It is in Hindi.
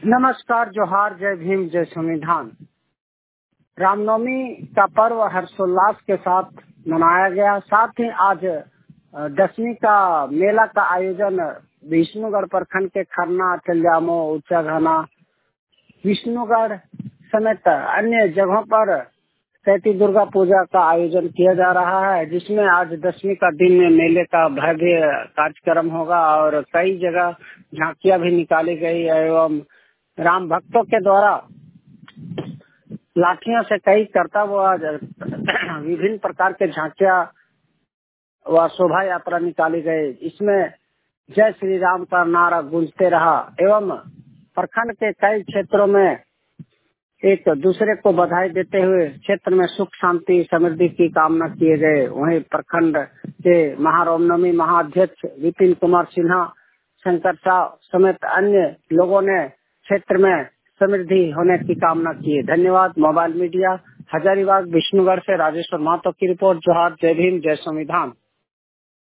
नमस्कार, जोहार, जय भीम, जय संविधान। रामनवमी का पर्व हर्षोल्लास के साथ मनाया गया। साथ ही आज दशमी का मेला का आयोजन विष्णुगढ़ प्रखंड के खरना, चलियामो, ऊंचा घाना, विष्णुगढ़ समेत अन्य जगहों पर चैती दुर्गा पूजा का आयोजन किया जा रहा है, जिसमें आज दशमी का दिन में मेले का भव्य कार्यक्रम होगा और कई जगह झांकियां भी निकाली गई एवं राम भक्तों के द्वारा लाठियों से कई करतब व विभिन्न प्रकार के झांकियां व शोभा यात्रा निकाली गई। इसमें जय श्री राम का नारा गूंजते रहा एवं प्रखंड के कई क्षेत्रों में एक दूसरे को बधाई देते हुए क्षेत्र में सुख शांति समृद्धि की कामना किए गए। वहीं प्रखंड के महारामनवमी महाअध्यक्ष विपिन कुमार सिन्हा, शंकर साव समेत अन्य लोगों ने क्षेत्र में समृद्धि होने की कामना की है। धन्यवाद। मोबाइल मीडिया, हजारीबाग, विष्णुगढ़ से राजेश्वर महतो की रिपोर्ट। जोहार, जय भीम, जय संविधान।